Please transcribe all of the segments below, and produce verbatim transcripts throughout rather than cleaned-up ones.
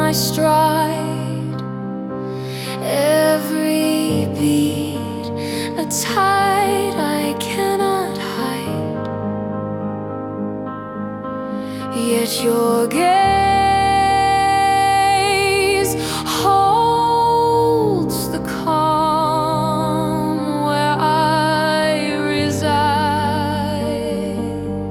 my stride. Every beat a tide I cannot hide. Yet your gaze holds the calm where I reside.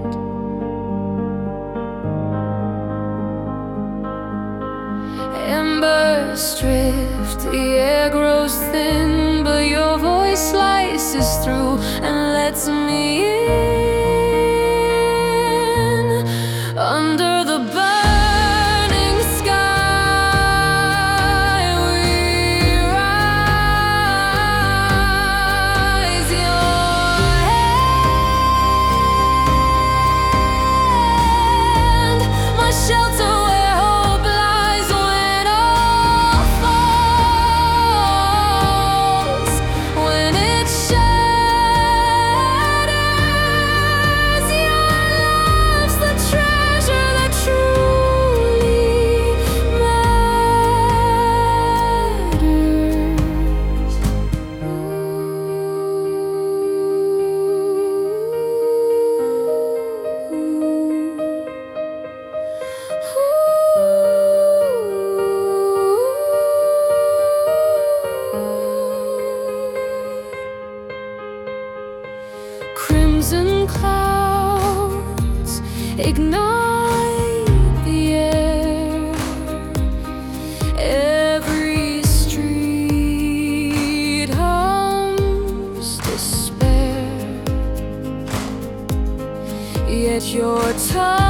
Embers drift, the air grows thin, but your voice slices through and lets me in. Under the burning sky we rise. Your hand, my shelter where hope lies when all falls. When it shatters, your love's the treasure that truly matters. Crimson clouds ignite the air. Every street hums despair. Yet your touch